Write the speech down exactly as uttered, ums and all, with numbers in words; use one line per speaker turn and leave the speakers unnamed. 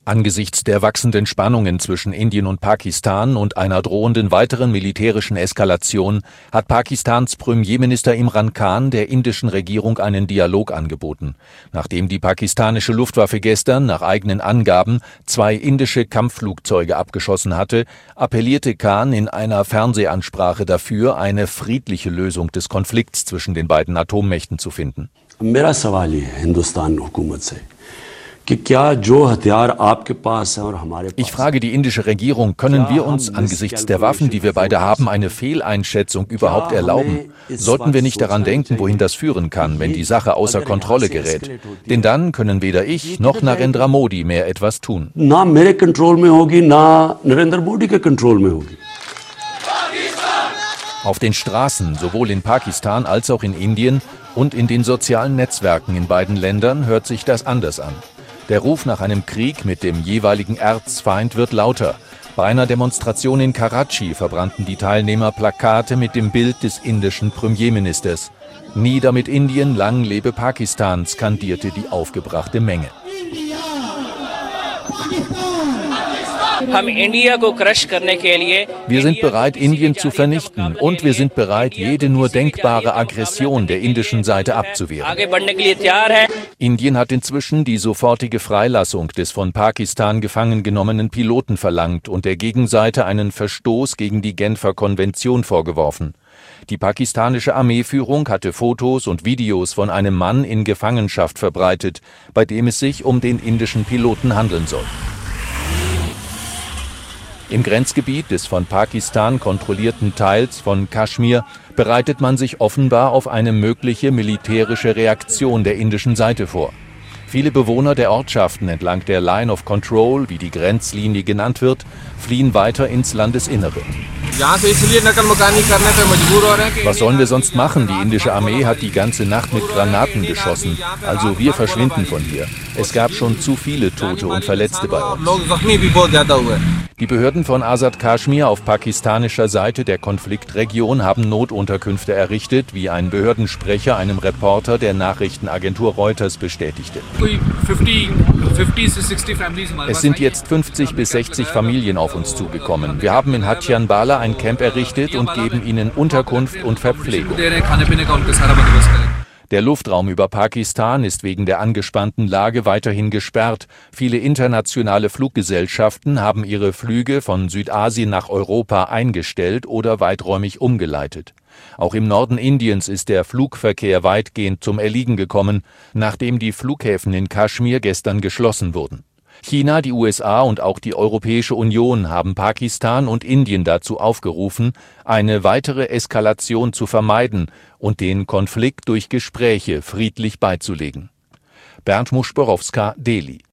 Angesichts der wachsenden Spannungen zwischen Indien und Pakistan und einer drohenden weiteren militärischen Eskalation hat Pakistans Premierminister Imran Khan der indischen Regierung einen Dialog angeboten. Nachdem die pakistanische Luftwaffe gestern nach eigenen Angaben zwei indische Kampfflugzeuge abgeschossen hatte, appellierte Khan in einer Fernsehansprache dafür, eine friedliche Lösung des Konflikts zwischen den beiden Atommächten zu finden. Ich frage die indische Regierung, können wir uns angesichts der Waffen, die wir beide haben, eine Fehleinschätzung überhaupt erlauben? Sollten wir nicht daran denken, wohin das führen kann, wenn die Sache außer Kontrolle gerät? Denn dann können weder ich noch Narendra Modi mehr etwas tun. Auf den Straßen, sowohl in Pakistan als auch in Indien und in den sozialen Netzwerken in beiden Ländern hört sich das anders an. Der Ruf nach einem Krieg mit dem jeweiligen Erzfeind wird lauter. Bei einer Demonstration in Karachi verbrannten die Teilnehmer Plakate mit dem Bild des indischen Premierministers. Nieder mit Indien, lang lebe Pakistan, skandierte die aufgebrachte Menge. Wir sind bereit, Indien zu vernichten, und wir sind bereit, jede nur denkbare Aggression der indischen Seite abzuwehren. Indien hat inzwischen die sofortige Freilassung des von Pakistan gefangen genommenen Piloten verlangt und der Gegenseite einen Verstoß gegen die Genfer Konvention vorgeworfen. Die pakistanische Armeeführung hatte Fotos und Videos von einem Mann in Gefangenschaft verbreitet, bei dem es sich um den indischen Piloten handeln soll. Im Grenzgebiet des von Pakistan kontrollierten Teils von Kaschmir bereitet man sich offenbar auf eine mögliche militärische Reaktion der indischen Seite vor. Viele Bewohner der Ortschaften entlang der Line of Control, wie die Grenzlinie genannt wird, fliehen weiter ins Landesinnere. Was sollen wir sonst machen? Die indische Armee hat die ganze Nacht mit Granaten geschossen. Also wir verschwinden von hier. Es gab schon zu viele Tote und Verletzte bei uns. Die Behörden von Azad Kashmir auf pakistanischer Seite der Konfliktregion haben Notunterkünfte errichtet, wie ein Behördensprecher einem Reporter der Nachrichtenagentur Reuters bestätigte. Es sind jetzt fünfzig bis sechzig Familien auf uns zugekommen. Wir haben in Hatjanbala ein Camp errichtet und geben ihnen Unterkunft und Verpflegung. Der Luftraum über Pakistan ist wegen der angespannten Lage weiterhin gesperrt. Viele internationale Fluggesellschaften haben ihre Flüge von Südasien nach Europa eingestellt oder weiträumig umgeleitet. Auch im Norden Indiens ist der Flugverkehr weitgehend zum Erliegen gekommen, nachdem die Flughäfen in Kaschmir gestern geschlossen wurden. China, die U S A und auch die Europäische Union haben Pakistan und Indien dazu aufgerufen, eine weitere Eskalation zu vermeiden und den Konflikt durch Gespräche friedlich beizulegen. Bernd Muschborowska, Delhi.